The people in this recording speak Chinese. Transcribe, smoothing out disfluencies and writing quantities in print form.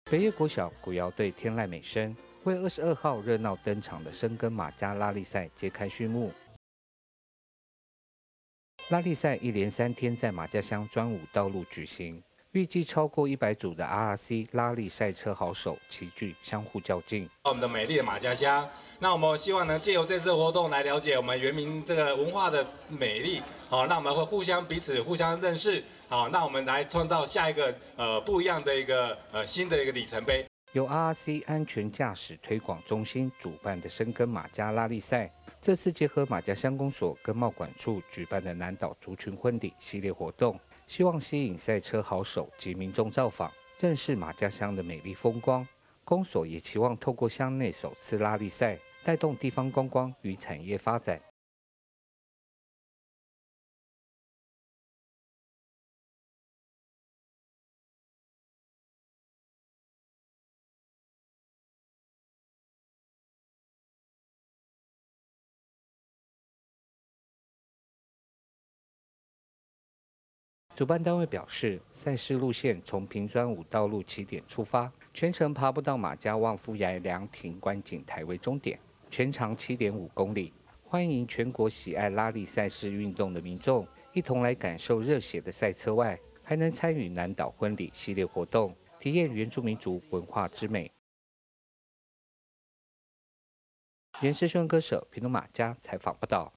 北野国小古谣队天籁美声为22号热闹登场的深耕马家拉力赛揭开序幕。拉力赛一连3天在马家乡专武道路举行，预计超过100组的 RRC 拉力赛车好手齐聚，相互较劲。 我们的美丽的马家乡，那我们希望能借由这次活动来了解我们原民这个文化的美丽。好，那我们会彼此互相认识。好，那我们来创造下一个不一样的一个新的一个里程碑。 由 RRC 安全驾驶推广中心主办的深耕马家拉力赛，这次结合马家乡公所跟贸管处举办的南岛族群婚礼系列活动，希望吸引赛车好手及民众造访，认识马家乡的美丽风光。公所也期望透过乡内首次拉力赛，带动地方观光与产业发展。主办单位表示，赛事路线从平专武道路起点出发，全程爬步到马家望夫崖凉亭观景台为终点，全长7.5公里。欢迎全国喜爱拉力赛事运动的民众一同来感受热血的赛车外，还能参与南岛婚礼系列活动，体验原住民族文化之美。原视新闻歌手平东马家采访报道。